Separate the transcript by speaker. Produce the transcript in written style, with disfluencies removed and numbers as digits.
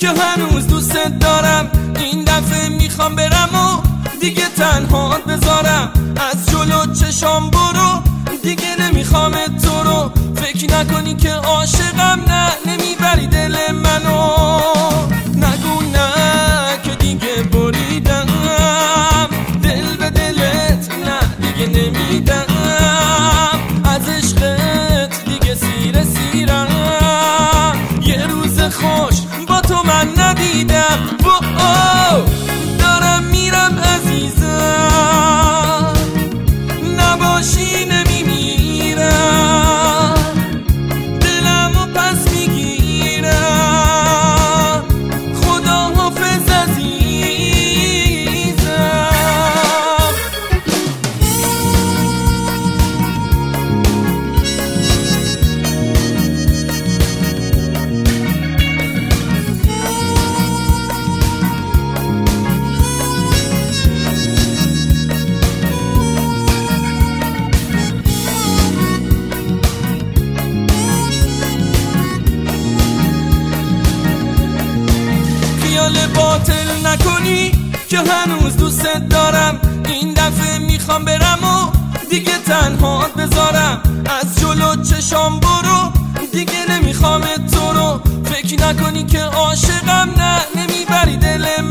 Speaker 1: که هنوز دوست دارم. این دفعه میخوام برم و دیگه تنها بذارم. از جلو چشام برو، دیگه نمیخوام تو رو. فکر نکنی که عاشقم، نه نمیبری دل منو. نگو نه که دیگه بریدم، دل به دلت نه دیگه نمیدم. از عشقت دیگه سیرم، یه روز خوش با تو من ندیدم. دارم میرم عزیزم، نباشی نمیمیرم. دلمو پس میگیرم، خدا حافظ عزیزم. خیال باطل نکنی که هنوز دوست دارم. این دفعه میخوام برم و دیگه تنها بذارم. از جلو چشام برو، دیگه نمیخوام تو رو. فکر نکنی که عاشقم، نه نمیبری دل